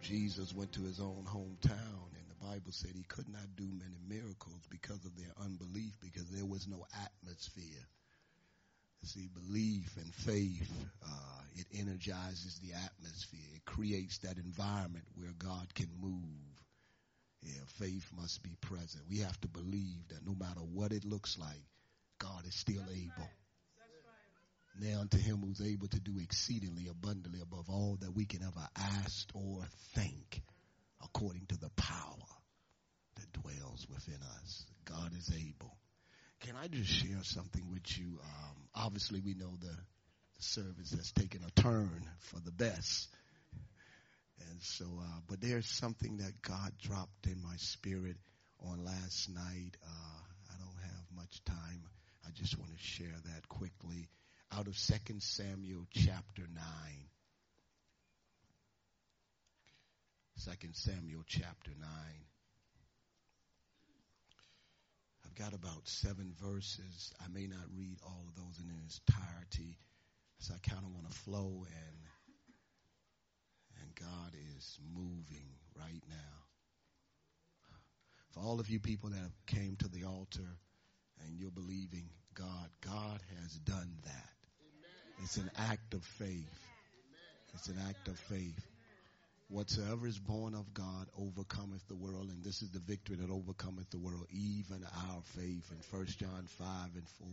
Jesus went to his own hometown, and the Bible said he could not do many miracles because of their unbelief, because there was no atmosphere. See, belief and faith, it energizes the atmosphere. It creates that environment where God can move. Yeah, faith must be present. We have to believe that no matter what it looks like, God is still able. Now unto him who's able to do exceedingly abundantly above all that we can ever ask or think, according to the power that dwells within us. God is able. Can I just share something with you? Obviously, we know the service has taken a turn for the best. And so, but there's something that God dropped in my spirit on last night. I don't have much time. I just want to share that quickly. Out of 2 Samuel chapter 9. 2 Samuel chapter 9. I've got about 7 verses. I may not read all of those in its entirety, so I kind of want to flow, and God is moving right now. For all of you people that have came to the altar and you're believing God, God has done that. It's an act of faith. It's an act of faith. Whatsoever is born of God overcometh the world, and this is the victory that overcometh the world, even our faith, in 1 John 5 and 4.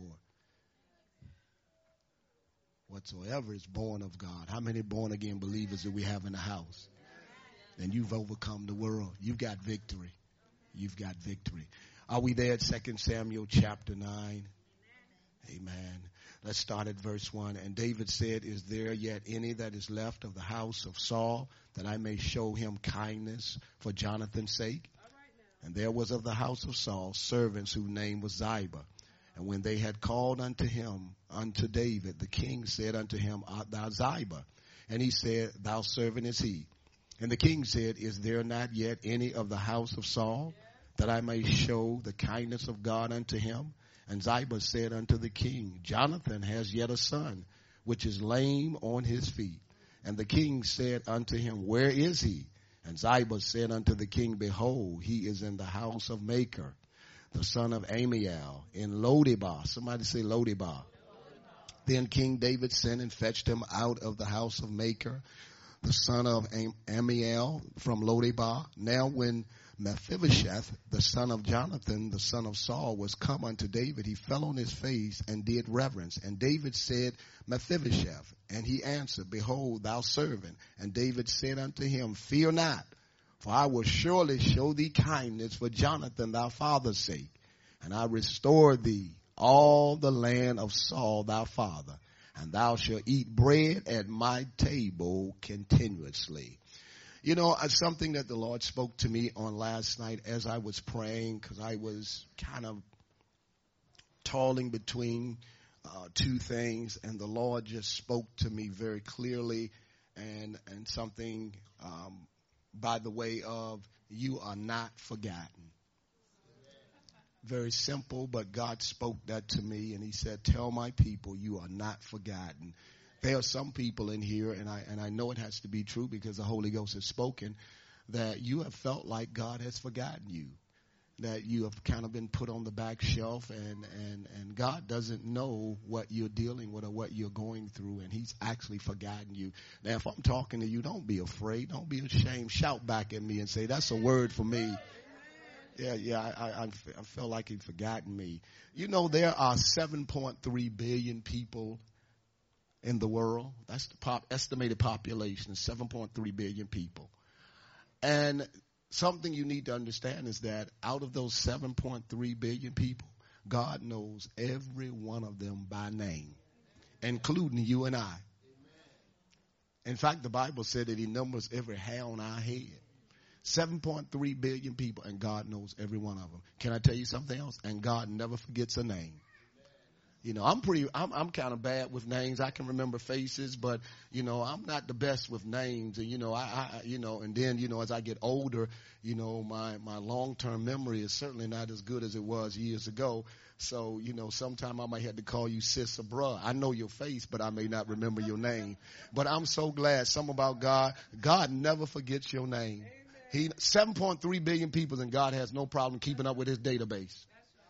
Whatsoever is born of God. How many born again believers do we have in the house? And you've overcome the world. You've got victory. You've got victory. Are we there at 2 Samuel chapter 9? Amen. Let's start at verse 1. And David said, is there yet any that is left of the house of Saul, that I may show him kindness for Jonathan's sake? And there was of the house of Saul servants whose name was Ziba. And when they had called unto David, the king said unto him, art thou Ziba? And he said, thou servant is he. And the king said, is there not yet any of the house of Saul, that I may show the kindness of God unto him? And Ziba said unto the king, Jonathan has yet a son, which is lame on his feet. And the king said unto him, where is he? And Ziba said unto the king, behold, he is in the house of Machir, the son of Amiel, in Lodebar. Somebody say Lodebar. Then King David sent and fetched him out of the house of Machir, the son of Amiel, from Lodebar. Now when Mephibosheth, the son of Jonathan, the son of Saul, was come unto David, he fell on his face and did reverence. And David said, Mephibosheth. And he answered, behold, thou servant. And David said unto him, fear not, for I will surely show thee kindness for Jonathan thy father's sake. And I restore thee all the land of Saul thy father. And thou shalt eat bread at my table continuously. You know, something that the Lord spoke to me on last night as I was praying, because I was kind of toiling between two things, and the Lord just spoke to me very clearly, and something by the way of, you are not forgotten. Very simple, but God spoke that to me, and he said, tell my people you are not forgotten. There are some people in here, and I know it has to be true because the Holy Ghost has spoken, that you have felt like God has forgotten you, that you have kind of been put on the back shelf, and God doesn't know what you're dealing with or what you're going through, and he's actually forgotten you. Now, if I'm talking to you, don't be afraid. Don't be ashamed. Shout back at me and say, that's a word for me. Yeah, I feel like he's forgotten me. You know, there are 7.3 billion people in the world. That's the estimated population, 7.3 billion people. And something you need to understand is that out of those 7.3 billion people, God knows every one of them by name, including you and I. In fact, the Bible said that he numbers every hair on our head. 7.3 billion people, and God knows every one of them. Can I tell you something else? And God never forgets a name. You know, I'm kind of bad with names. I can remember faces, but, you know, I'm not the best with names. And, you know, and then, you know, as I get older, you know, my long-term memory is certainly not as good as it was years ago. So, you know, sometime I might have to call you sis or bruh. I know your face, but I may not remember your name. But I'm so glad, something about God, God never forgets your name. 7.3 billion people, and God has no problem keeping up with his database.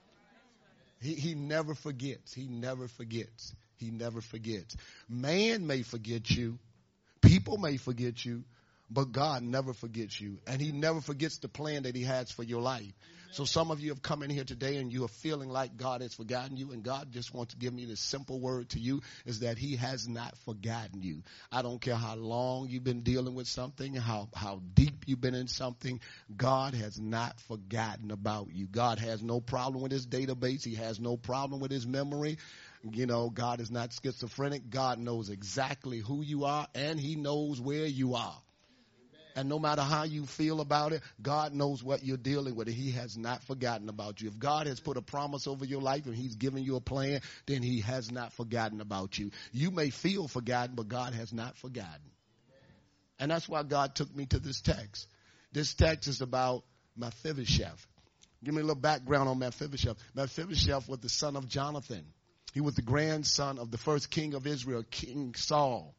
He never forgets. He never forgets. He never forgets. Man may forget you. People may forget you. But God never forgets you. And he never forgets the plan that he has for your life. So some of you have come in here today and you are feeling like God has forgotten you. And God just wants to give me this simple word to you, is that he has not forgotten you. I don't care how long you've been dealing with something, how deep you've been in something. God has not forgotten about you. God has no problem with his database. He has no problem with his memory. You know, God is not schizophrenic. God knows exactly who you are, and he knows where you are. And no matter how you feel about it, God knows what you're dealing with. And he has not forgotten about you. If God has put a promise over your life and he's given you a plan, then he has not forgotten about you. You may feel forgotten, but God has not forgotten. And that's why God took me to this text. This text is about Mephibosheth. Give me a little background on Mephibosheth. Mephibosheth was the son of Jonathan. He was the grandson of the first king of Israel, King Saul.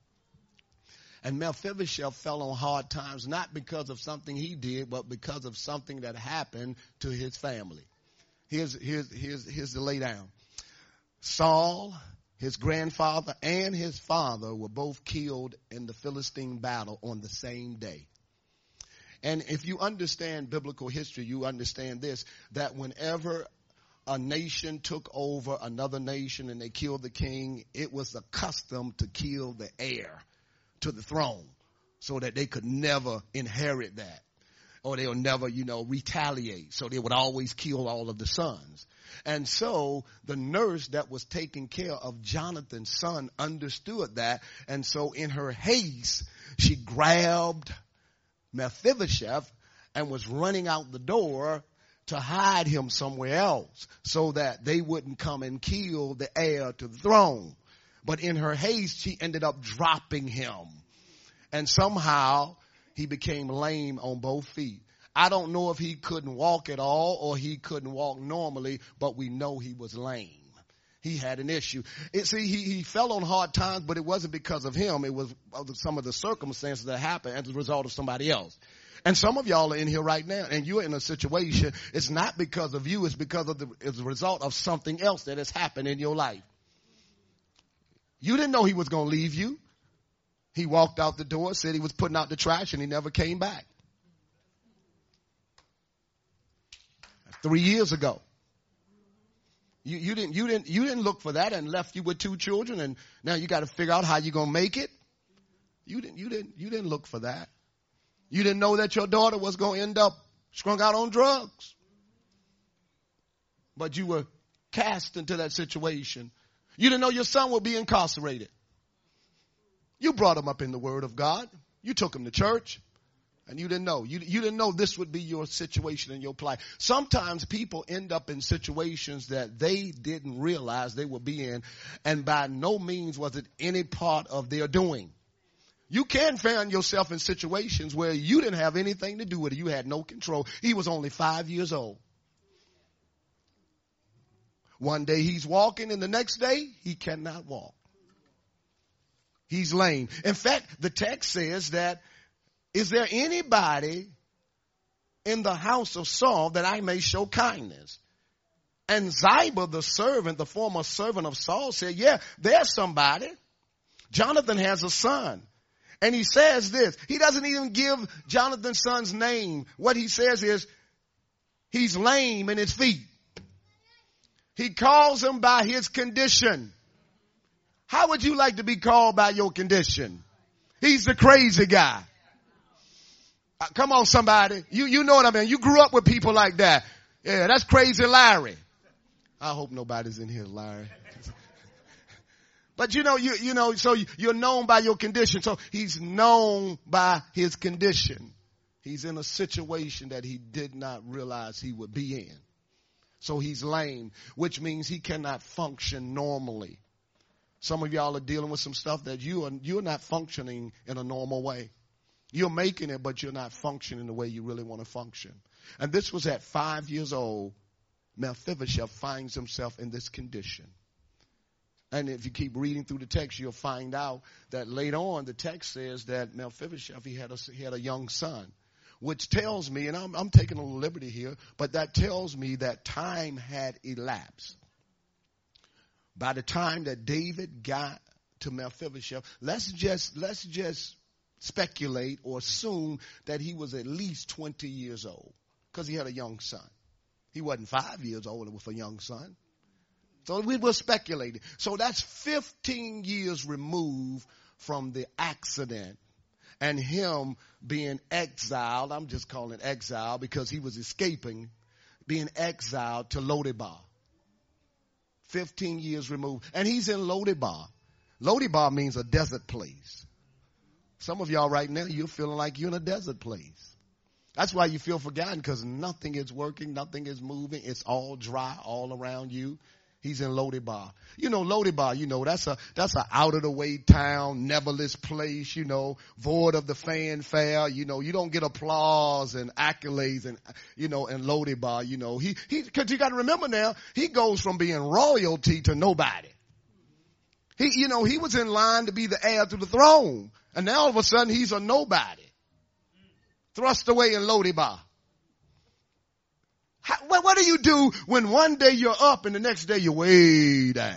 And Mephibosheth fell on hard times, not because of something he did, but because of something that happened to his family. Here's the lay down. Saul, his grandfather, and his father were both killed in the Philistine battle on the same day. And if you understand biblical history, you understand this, that whenever a nation took over another nation and they killed the king, it was a custom to kill the heir to the throne so that they could never inherit that, or they'll never, retaliate. So they would always kill all of the sons. And so the nurse that was taking care of Jonathan's son understood that. And so in her haste, she grabbed Mephibosheth and was running out the door to hide him somewhere else so that they wouldn't come and kill the heir to the throne. But in her haste, she ended up dropping him. And somehow he became lame on both feet. I don't know if he couldn't walk at all or he couldn't walk normally, but we know he was lame. He had an issue. He fell on hard times, but it wasn't because of him. It was some of the circumstances that happened as a result of somebody else. And some of y'all are in here right now, and you're in a situation, it's not because of you, it's because of it's a result of something else that has happened in your life. You didn't know he was going to leave you. He walked out the door, said he was putting out the trash, and he never came back. 3 years ago. You didn't look for that and left you with 2 children, and now you got to figure out how you're going to make it. You didn't look for that. You didn't know that your daughter was going to end up strung out on drugs. But you were cast into that situation. You didn't know your son would be incarcerated. You brought him up in the Word of God. You took him to church. And you didn't know. You didn't know this would be your situation and your plight. Sometimes people end up in situations that they didn't realize they would be in. And by no means was it any part of their doing. You can find yourself in situations where you didn't have anything to do with it. You had no control. He was only 5 years old. One day he's walking and the next day he cannot walk. He's lame. In fact, the text says that, is there anybody in the house of Saul that I may show kindness? And Ziba, the servant, the former servant of Saul, said, yeah, there's somebody. Jonathan has a son. And he says this. He doesn't even give Jonathan's son's name. What he says is, he's lame in his feet. He calls him by his condition. How would you like to be called by your condition? He's the crazy guy. Come on, somebody. You know what I mean. You grew up with people like that. Yeah, that's crazy Larry. I hope nobody's in here, Larry. But so you're known by your condition. So he's known by his condition. He's in a situation that he did not realize he would be in. So he's lame, which means he cannot function normally. Some of y'all are dealing with some stuff that you're not functioning in a normal way. You're making it, but you're not functioning the way you really want to function. And this was at 5 years old. Mephibosheth finds himself in this condition. And if you keep reading through the text, you'll find out that later on the text says that Mephibosheth, he had a young son, which tells me, and I'm taking a little liberty here, but that tells me that time had elapsed. By the time that David got to Mephibosheth, let's just speculate or assume that he was at least 20 years old because he had a young son. He wasn't 5 years old with a young son. So we were speculating. So that's 15 years removed from the accident and him being exiled. I'm just calling it exile because he was escaping, being exiled to Lodebar. 15 years removed. And he's in Lodebar. Lodebar means a desert place. Some of y'all right now, you're feeling like you're in a desert place. That's why you feel forgotten, because nothing is working, nothing is moving. It's all dry all around you. He's in Lodebar. You know, Lodebar, that's a out of the way town, neverless place, void of the fanfare. You don't get applause and accolades and, in Lodebar, cause you got to remember now, he goes from being royalty to nobody. He was in line to be the heir to the throne. And now all of a sudden he's a nobody. Thrust away in Lodebar. What do you do when one day you're up and the next day you're way down?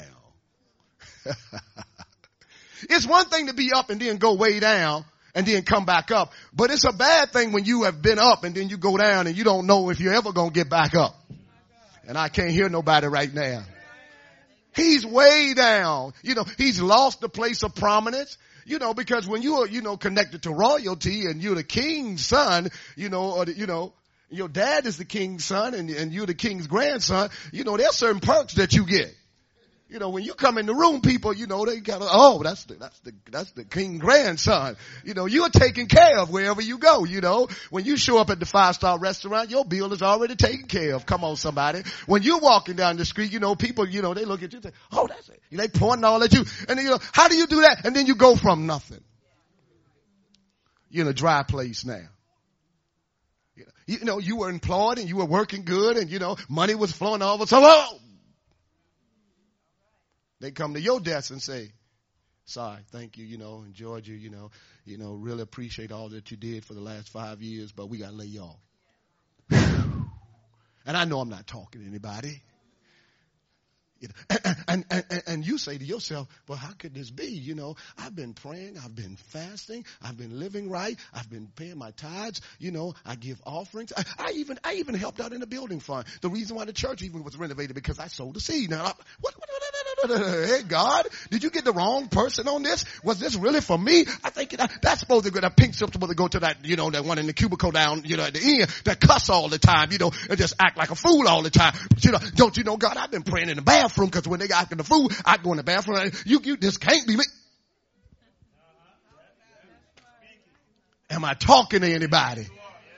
It's one thing to be up and then go way down and then come back up. But it's a bad thing when you have been up and then you go down and you don't know if you're ever going to get back up. And I can't hear nobody right now. He's way down. He's lost the place of prominence. Because when you are, connected to royalty and you're the king's son, your dad is the king's son and you're the king's grandson, there's certain perks that you get. When you come in the room, people, they gotta, that's the king's grandson. You're taken care of wherever you go, When you show up at the 5-star restaurant, your bill is already taken care of. Come on, somebody. When you're walking down the street, people, they look at you and say, oh, that's it. They pointing all at you. And then, how do you do that? And then you go from nothing. You're in a dry place now. You were employed and you were working good and, money was flowing over. So, they come to your desk and say, sorry, thank you, enjoyed you, really appreciate all that you did for the last 5 years, but we got to lay you off. And I know I'm not talking to anybody. And you say to yourself, well, how could this be? I've been praying, I've been fasting, I've been living right, I've been paying my tithes, I give offerings. I even helped out in the building fund. The reason why the church even was renovated because I sowed the seed. Now, hey, God, did you get the wrong person on this? Was this really for me? I think that's supposed to go, that pink slip supposed to go to that, that one in the cubicle down, at the end, that cuss all the time, and just act like a fool all the time. But, don't you know, God, I've been praying in the bathroom because when they got the food, I go in the bathroom. This can't be me. Am I talking to anybody?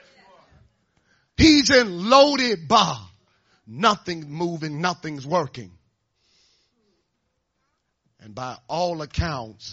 He's in Lodebar. Nothing's moving, nothing's working. And by all accounts,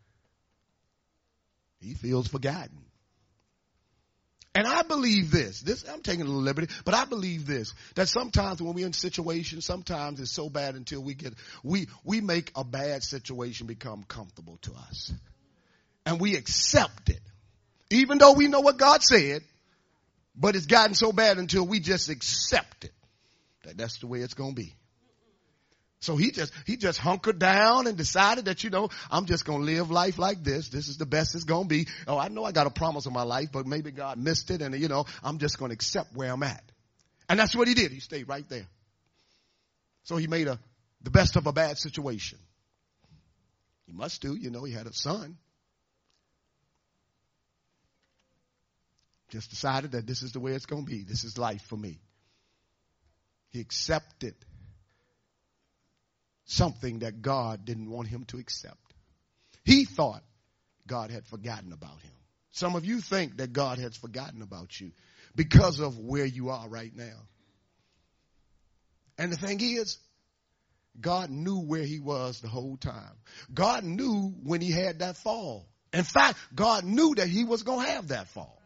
he feels forgotten. And I believe this, I'm taking a little liberty, but I believe this, that sometimes when we're in situations, sometimes it's so bad until we make a bad situation become comfortable to us. And we accept it. Even though we know what God said, but it's gotten so bad until we just accept it. That's the way it's going to be. So he just hunkered down and decided that, I'm just going to live life like this. This is the best it's going to be. Oh, I know I got a promise in my life, but maybe God missed it. And, I'm just going to accept where I'm at. And that's what he did. He stayed right there. So he made the best of a bad situation. He must do, he had a son. Just decided that this is the way it's going to be. This is life for me. He accepted something that God didn't want him to accept. He thought God had forgotten about him. Some of you think that God has forgotten about you because of where you are right now. And the thing is, God knew where he was the whole time. God knew when he had that fall. In fact, God knew that he was going to have that fall.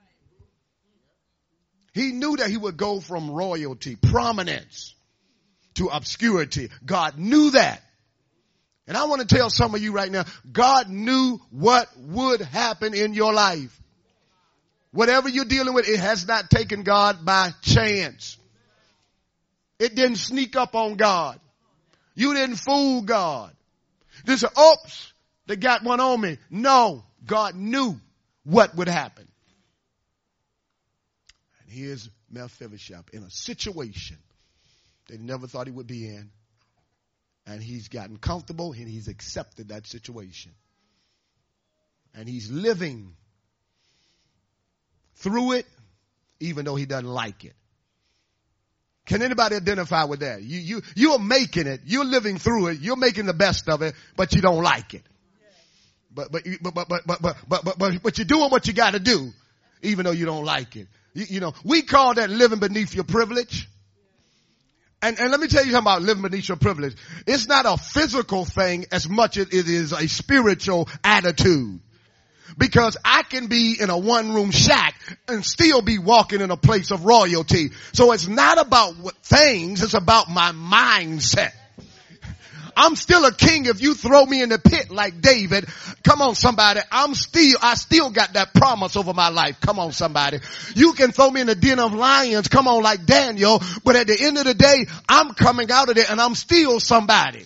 He knew that he would go from royalty, prominence, to obscurity. God knew that. And I want to tell some of you right now, God knew what would happen in your life. Whatever you're dealing with, it has not taken God by chance. It didn't sneak up on God. You didn't fool God. This is, oops, they got one on me. No, God knew what would happen. And here's Mephibosheth in a situation that he never thought he would be in. And he's gotten comfortable and he's accepted that situation. And he's living through it, even though he doesn't like it. Can anybody identify with that? You're making it. You're living through it. You're making the best of it, but you don't like it. But you're doing what you got to do, even though you don't like it. You know, we call that living beneath your privilege. And let me tell you something about living beneath your privilege. It's not a physical thing as much as it is a spiritual attitude. Because I can be in a one-room shack and still be walking in a place of royalty. So it's not about what things, it's about my mindset. I'm still a king if you throw me in the pit like David. Come on, somebody. I still got that promise over my life. Come on, somebody. You can throw me in the den of lions. Come on, like Daniel. But at the end of the day, I'm coming out of there and I'm still somebody.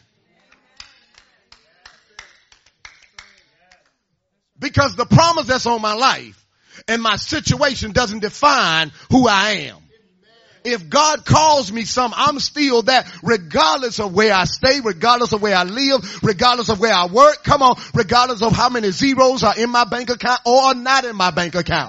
Because the promise that's on my life and my situation doesn't define who I am. If God calls me I'm still that, regardless of where I stay, regardless of where I live, regardless of where I work. Come on, regardless of how many zeros are in my bank account or are not in my bank account.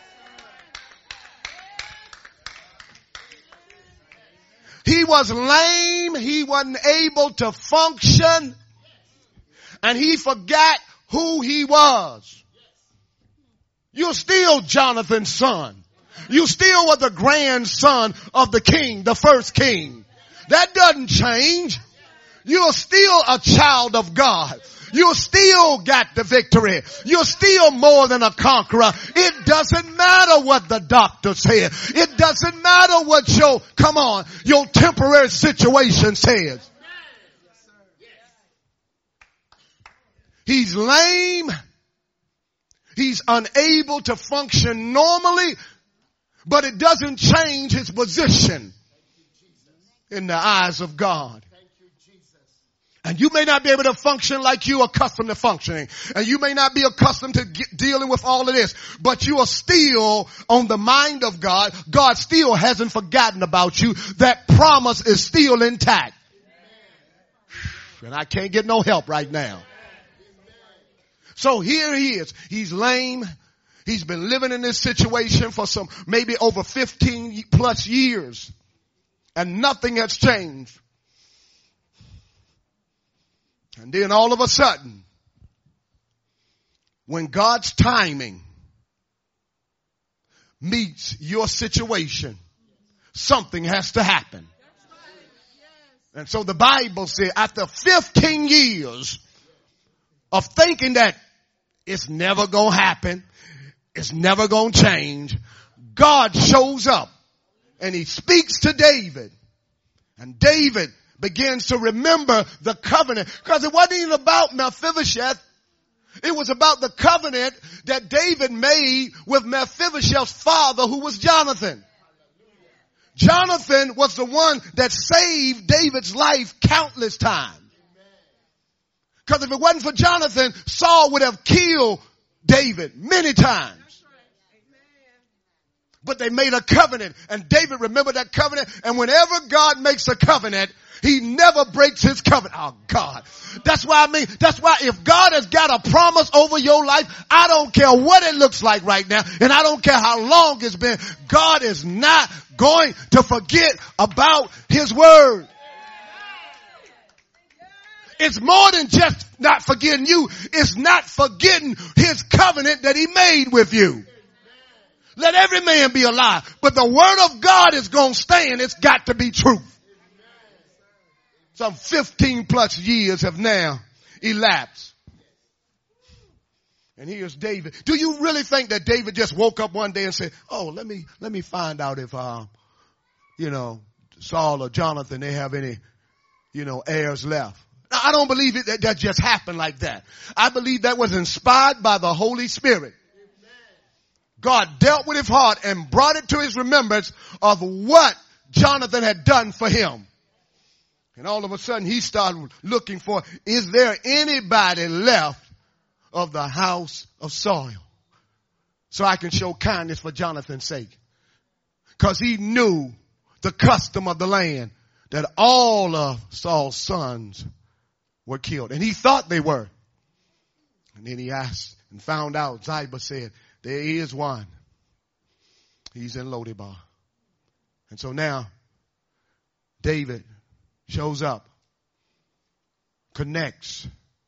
He was lame. He wasn't able to function. And he forgot who he was. You're still Jonathan's son. You still were the grandson of the king, the first king. That doesn't change. You're still a child of God. You still got the victory. You're still more than a conqueror. It doesn't matter what the doctor said. It doesn't matter what your temporary situation says. He's lame. He's unable to function normally, but it doesn't change his position in the eyes of God. And you may not be able to function like you're accustomed to functioning. And you may not be accustomed to dealing with all of this. But you are still on the mind of God. God still hasn't forgotten about you. That promise is still intact. And I can't get no help right now. So here he is. He's lame. He's been living in this situation for maybe over 15 plus years. And nothing has changed. And then all of a sudden, when God's timing meets your situation, something has to happen. And so the Bible says after 15 years of thinking that it's never going to happen, it's never going to change, God shows up and he speaks to David. And David begins to remember the covenant, because it wasn't even about Mephibosheth. It was about the covenant that David made with Mephibosheth's father, who was Jonathan. Jonathan was the one that saved David's life countless times. Because if it wasn't for Jonathan, Saul would have killed David many times. But they made a covenant, and David remembered that covenant. And whenever God makes a covenant, he never breaks his covenant. Oh God. That's why if God has got a promise over your life, I don't care what it looks like right now, and I don't care how long it's been, God is not going to forget about his word. It's more than just not forgetting you. It's not forgetting his covenant that he made with you. Let every man be a lie, but the word of God is going to stand. It's got to be truth. Some 15 plus years have now elapsed. And here's David. Do you really think that David just woke up one day and said, oh, let me find out if, Saul or Jonathan, they have any, heirs left? Now, I don't believe it that just happened like that. I believe that was inspired by the Holy Spirit. God dealt with his heart and brought it to his remembrance of what Jonathan had done for him. And all of a sudden he started looking for, is there anybody left of the house of Saul, so I can show kindness for Jonathan's sake? Because he knew the custom of the land, that all of Saul's sons were killed. And he thought they were. And then he asked and found out, Ziba said, there is one. He's in Lodebar. And so now David shows up, connects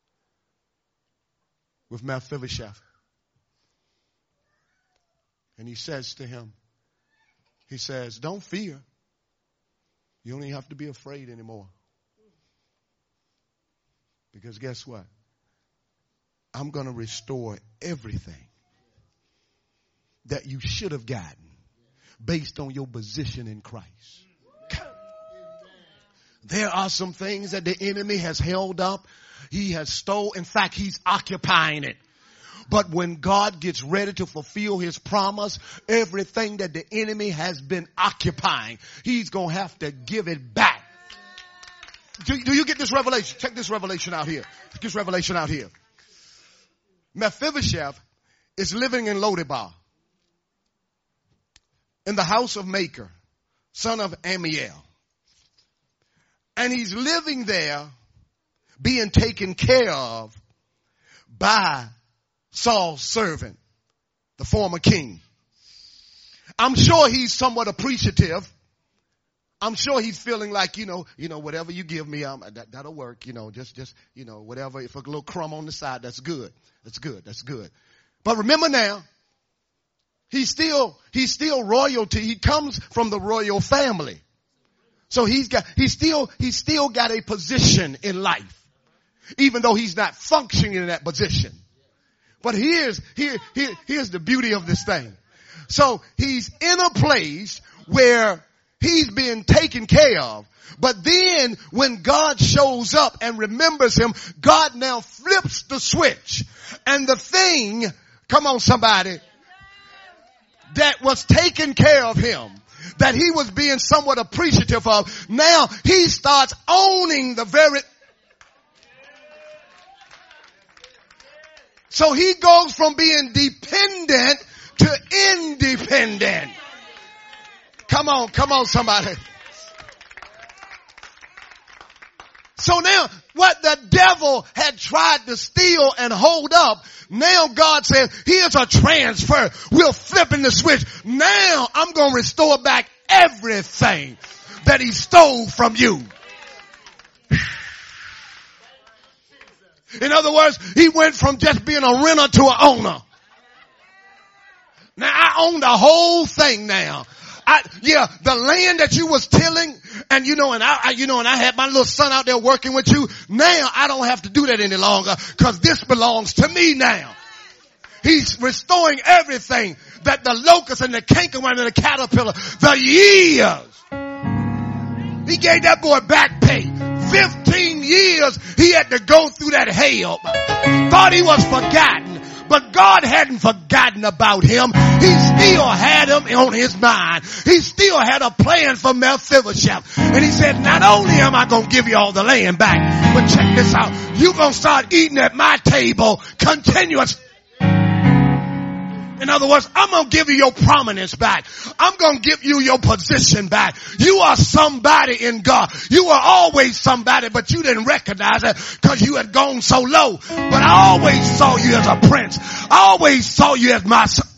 with Mephibosheth. And he says to him, he says, don't fear. You don't even have to be afraid anymore. Because guess what? I'm going to restore everything that you should have gotten based on your position in Christ. There are some things that the enemy has held up. He has stole. In fact, he's occupying it. But when God gets ready to fulfill his promise, everything that the enemy has been occupying, he's going to have to give it back. Do you get this revelation? Check this revelation out here. Check this revelation out here. Mephibosheth is living in Lodebar, in the house of Machir, son of Ammiel. And he's living there, being taken care of by Saul's servant, the former king. I'm sure he's somewhat appreciative. I'm sure he's feeling like, whatever you give me, that'll work, just whatever. If a little crumb on the side, that's good. That's good. That's good. But remember now, he's still royalty. He comes from the royal family. So he's still got a position in life, even though he's not functioning in that position. But here's the beauty of this thing. So he's in a place where he's being taken care of. But then when God shows up and remembers him, God now flips the switch. And the thing, come on somebody, that was taking care of him, that he was being somewhat appreciative of, now he starts owning the very. So he goes from being dependent to independent. Come on somebody. So now what the devil had tried to steal and hold up, now God says, here's a transfer. We're flipping the switch. Now I'm going to restore back everything that he stole from you. In other words, he went from just being a renter to an owner. Now I own the whole thing now. The land that you was tilling, and I had my little son out there working with you. Now I don't have to do that any longer, because this belongs to me now. He's restoring everything that the locust and the cankerworm and the caterpillar, the years. He gave that boy back pay. 15 years he had to go through that hell. Thought he was forgotten. But God hadn't forgotten about him. He still had him on his mind. He still had a plan for Mephibosheth. And he said, not only am I going to give you all the land back, but check this out. You're going to start eating at my table continuous. In other words, I'm going to give you your prominence back. I'm going to give you your position back. You are somebody in God. You were always somebody, but you didn't recognize it because you had gone so low. But I always saw you as a prince. I always saw you as my son.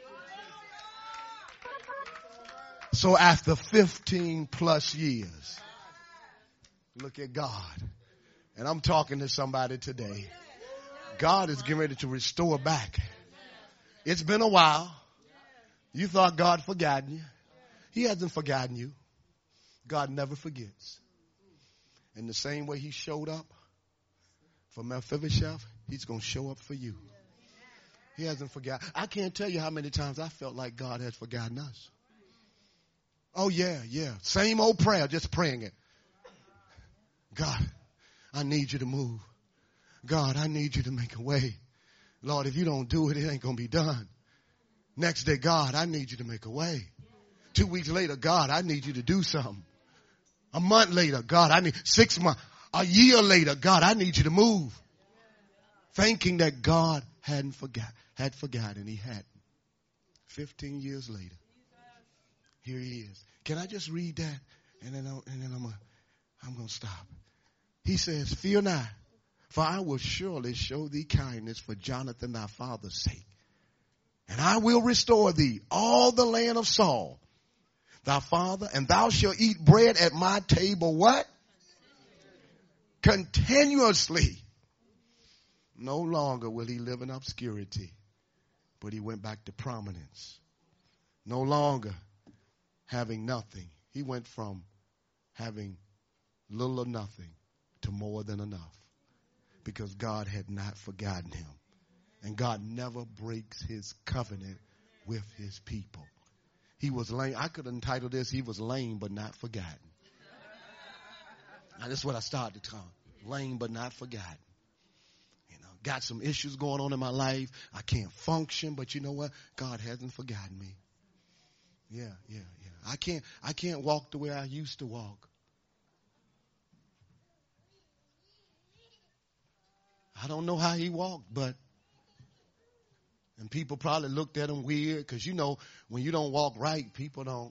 So after 15 plus years, look at God. And I'm talking to somebody today. God is getting ready to restore back. It's been a while. You thought God forgotten you. He hasn't forgotten you. God never forgets. In the same way he showed up for Mephibosheth, he's going to show up for you. He hasn't forgotten. I can't tell you how many times I felt like God has forgotten us. Oh, yeah. Same old prayer, just praying it. God, I need you to move. God, I need you to make a way. Lord, if you don't do it, it ain't going to be done. Next day, God, I need you to make a way. 2 weeks later, God, I need you to do something. A month later, God, I need 6 months. A year later, God, I need you to move. Thinking that God had forgotten. He hadn't. 15 years later, here he is. Can I just read that? And then I'm going to stop. He says, fear not, for I will surely show thee kindness for Jonathan thy father's sake. And I will restore thee all the land of Saul, thy father, and thou shalt eat bread at my table. What? Continuously. No longer will he live in obscurity, but he went back to prominence. No longer having nothing. He went from having little or nothing to more than enough, because God had not forgotten him. And God never breaks his covenant with his people. He was lame. I could entitle this, he was lame but not forgotten. Now, this is what I started to call. Lame but not forgotten. You know, got some issues going on in my life. I can't function, but you know what? God hasn't forgotten me. Yeah. I can't walk the way I used to walk. I don't know how he walked, and people probably looked at him weird, because you know, when you don't walk right, people don't.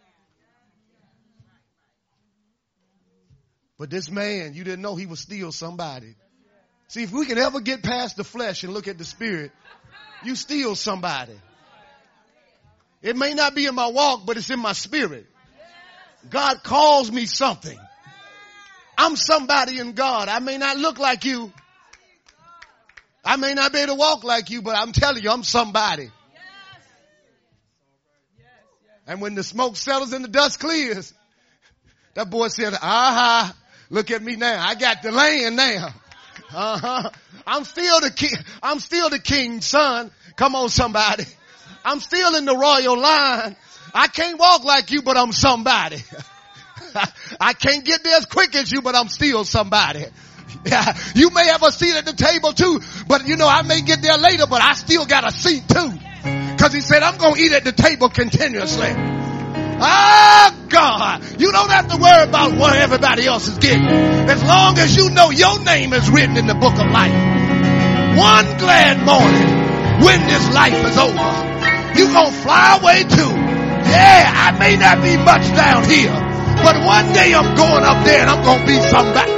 But this man, you didn't know he was still somebody. See, if we can ever get past the flesh and look at the spirit, you still somebody. It may not be in my walk, but it's in my spirit. God calls me something. I'm somebody in God. I may not look like you. I may not be able to walk like you, but I'm telling you, I'm somebody. And when the smoke settles and the dust clears, that boy said, aha, look at me now. I got the land now. I'm still the king. I'm still the king's son. Come on, somebody. I'm still in the royal line. I can't walk like you, but I'm somebody. I can't get there as quick as you, but I'm still somebody. Yeah, you may have a seat at the table too, but you know, I may get there later, but I still got a seat too. Cause he said, I'm going to eat at the table continuously. Oh God, you don't have to worry about what everybody else is getting. As long as you know your name is written in the book of life. One glad morning, when this life is over, you going to fly away too. Yeah, I may not be much down here, but one day I'm going up there and I'm going to be somebody.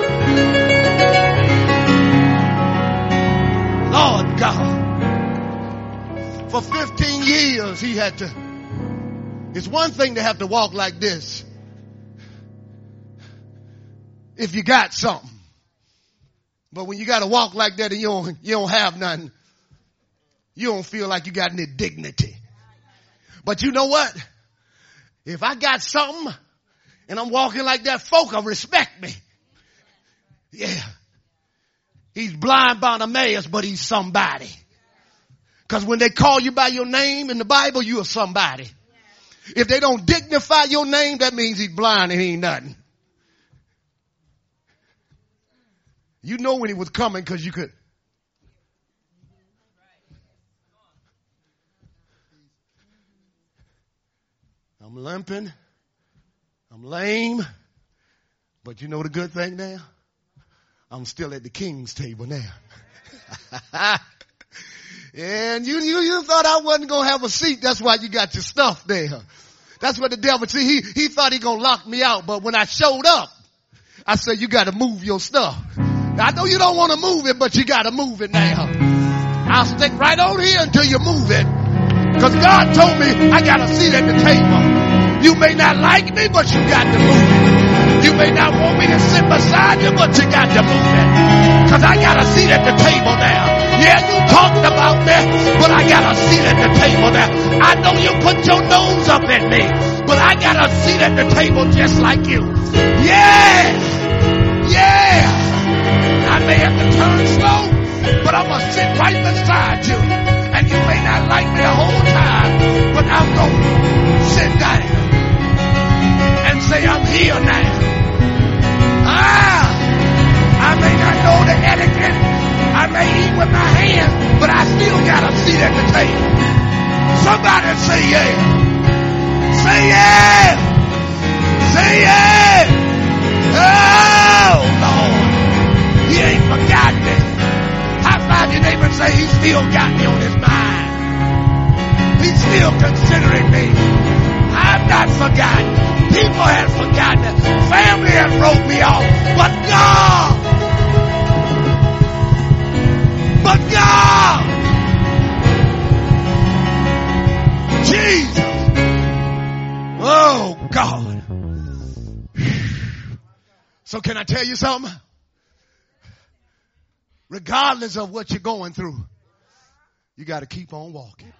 Lord God, for 15 years he had to. It's one thing to have to walk like this if you got something. But when you got to walk like that and you don't have nothing, you don't feel like you got any dignity. But you know what? If I got something and I'm walking like that, folk will respect me. Yeah. He's blind Bartimaeus, but he's somebody. Because when they call you by your name in the Bible, you are somebody. If they don't dignify your name, that means he's blind and he ain't nothing. You know when he was coming because you could. I'm limping. I'm lame. But you know the good thing now? I'm still at the king's table now. And you thought I wasn't going to have a seat. That's why you got your stuff there. That's what the devil, see, he thought he going to lock me out. But when I showed up, I said, you got to move your stuff. I know you don't want to move it, but you got to move it now. I'll stick right on here until you move it. Because God told me I got a seat at the table. You may not like me, but you got to move it. You may not want me to sit beside you, but you got to move it. Because I got a seat at the table now. Yeah, you talked about me, but I got a seat at the table now. I know you put your nose up at me, but I got a seat at the table just like you. Yeah! I may have to turn slow, but I'm going to sit right beside you. And you may not like me the whole time, but I'm going to sit down and say, I'm here now. I may not know the etiquette. I may eat with my hands, but I still got a seat at the table. Somebody say yeah. Say yeah. Say yeah. Oh, Lord. He ain't forgot me. High five your neighbor and say, he still got me on his mind. He's still considering me. I'm not forgotten. People have forgotten it. Family has wrote me off. But God. But God. Jesus. Oh, God. So can I tell you something? Regardless of what you're going through, you got to keep on walking.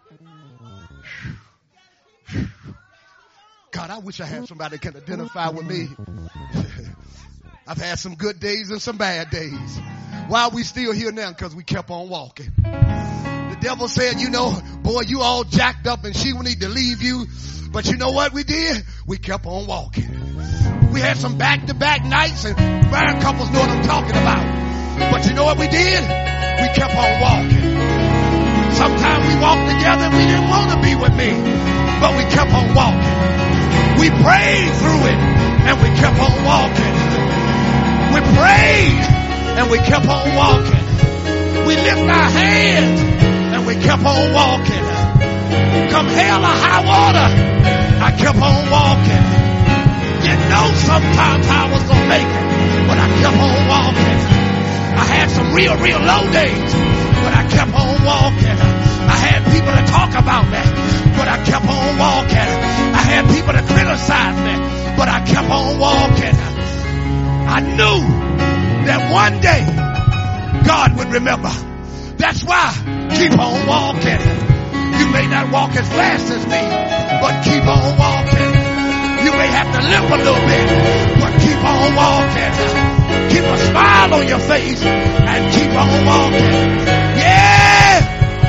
God, I wish I had somebody that can identify with me. I've had some good days and some bad days. Why are we still here now? Because we kept on walking. The devil said, you know, boy, you all jacked up and she will need to leave you. But you know what we did? We kept on walking. We had some back-to-back nights, and married couples know what I'm talking about. But you know what we did? We kept on walking. Sometimes we walked together and we didn't want to be with me, but we kept on walking. We prayed through it and we kept on walking. We prayed and we kept on walking. We lifted our hands and we kept on walking. Come hell or high water, I kept on walking. Didn't know sometimes how I was going to make it, but I kept on walking. I had some real low days, but I kept on walking. I had people to talk about me, but I kept on walking. I had people to criticize me, but I kept on walking. I knew that one day God would remember. That's why keep on walking. You may not walk as fast as me, but keep on walking. You may have to limp a little bit, but keep on walking. Keep a smile on your face and keep on walking. Yeah!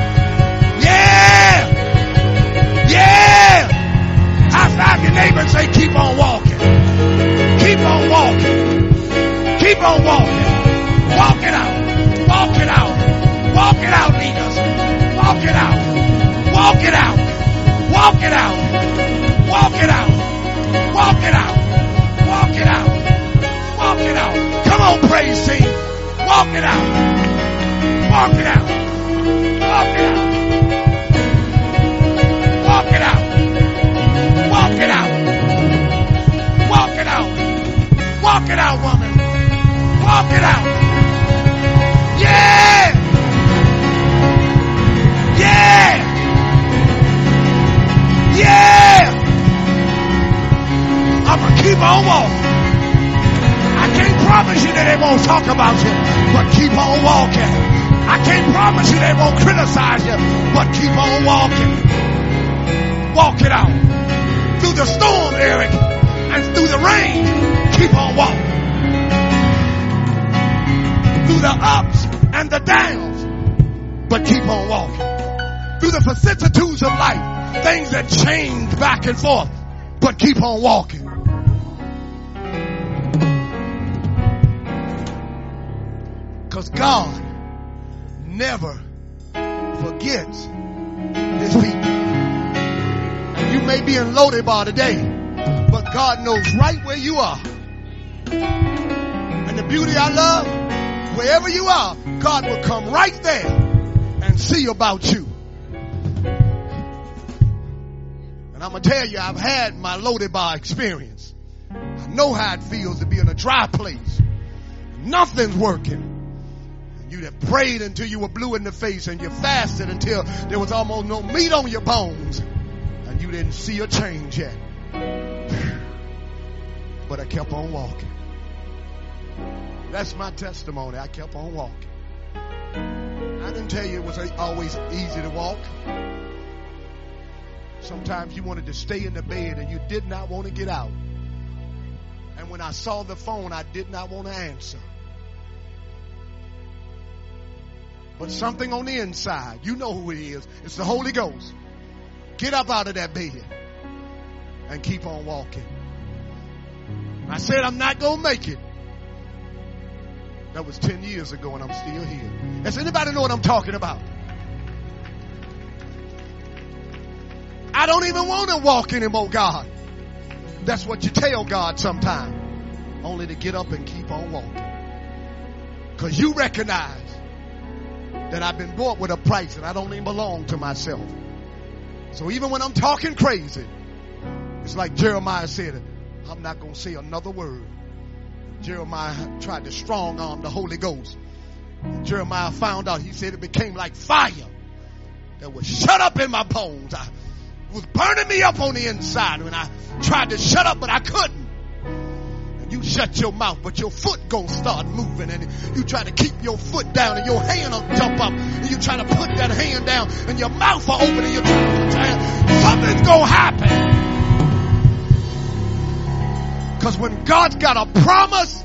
Yeah! Yeah! High five your neighbor and say, keep on walking. Keep on walking. Keep on walking. Walk it out. Walk it out. Walk it out, leaders. Walk it out. Walk it out. Walk it out. Walk it out. Walk it out. Walk it out. Walk it out. Come on, praise team. Walk it out. Walk it out. Walk it out. Walk it out. Walk it out. Walk it out. Walk it out, woman. Walk it out. Yeah. Yeah. Yeah. I'm going to keep on walking. I can't promise you that they won't talk about you, but keep on walking. I can't promise you they won't criticize you, but keep on walking. Walk it out. Through the storm, Eric, and through the rain, keep on walking. Through the ups and the downs, but keep on walking. Through the vicissitudes of life, things that change back and forth, but keep on walking. Because God never forgets his people. And you may be in Lodebar today, but God knows right where you are. And the beauty I love, wherever you are, God will come right there and see about you. And I'm going to tell you, I've had my Lodebar experience. I know how it feels to be in a dry place. Nothing's working. You have prayed until you were blue in the face, and you fasted until there was almost no meat on your bones, and you didn't see a change yet. But I kept on walking. That's my testimony. I kept on walking. I didn't tell you it was always easy to walk. Sometimes you wanted to stay in the bed and you did not want to get out. And when I saw the phone, I did not want to answer. But something on the inside, you know who it is. It's the Holy Ghost. Get up out of that bed and keep on walking. I said I'm not going to make it. That was 10 years ago and I'm still here. Does anybody know what I'm talking about? I don't even want to walk anymore, God. That's what you tell God sometimes. Only to get up and keep on walking. Because you recognize that I've been bought with a price and I don't even belong to myself. So even when I'm talking crazy, it's like Jeremiah said, I'm not going to say another word. Jeremiah tried to strong arm the Holy Ghost. And Jeremiah found out, he said it became like fire that was shut up in my bones. It was burning me up on the inside when I tried to shut up, but I couldn't. And you shut your mouth, but your foot gonna start moving, and you try to keep your foot down and your hand will jump up, and you try to put that hand down and your mouth will open and you're trying to put your hand. Something's gonna happen. Because when God's got a promise,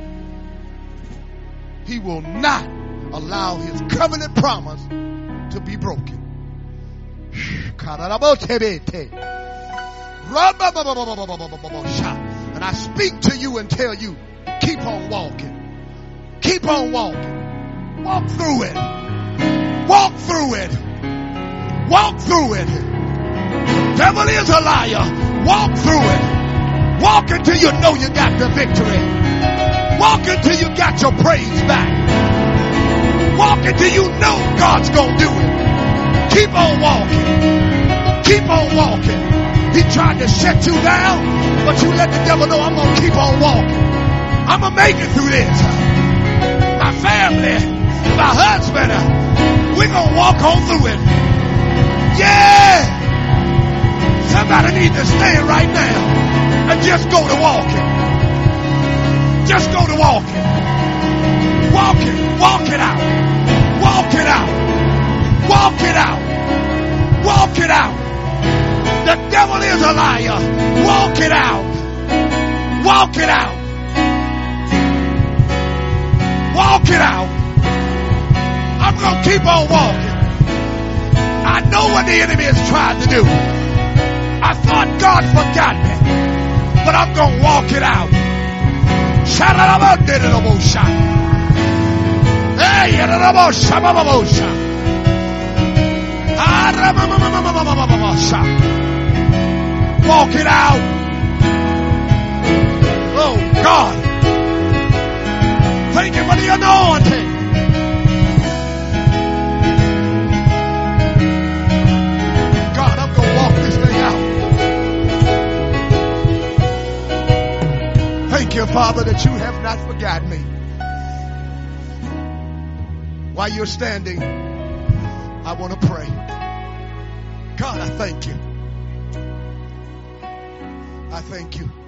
He will not allow His covenant promise to be broken. And I speak to you and tell you, keep on walking. Keep on walking. Walk through it. Walk through it. Walk through it. Devil is a liar. Walk through it. Walk until you know you got the victory. Walk until you got your praise back. Walk until you know God's going to do it. Keep on walking. Keep on walking. He tried to shut you down, but you let the devil know I'm going to keep on walking. I'm going to make it through this. My family, my husband, we're going to walk on through it. Yeah. Somebody needs to stand right now and just go to walking. Just go to walking. Walk it. Walk it out. Walk it out. Walk it out. Walk it out. The devil is a liar. Walk it out. Walk it out. Walk it out. I'm going to keep on walking. I know what the enemy has tried to do. I thought God forgot me, but I'm going to walk it out. Walk it out. Oh God, thank you for the anointing. God, I'm going to walk this thing out. Thank you, Father, that you have not forgotten me. While you're standing, I want to pray. God, I thank you. I thank you.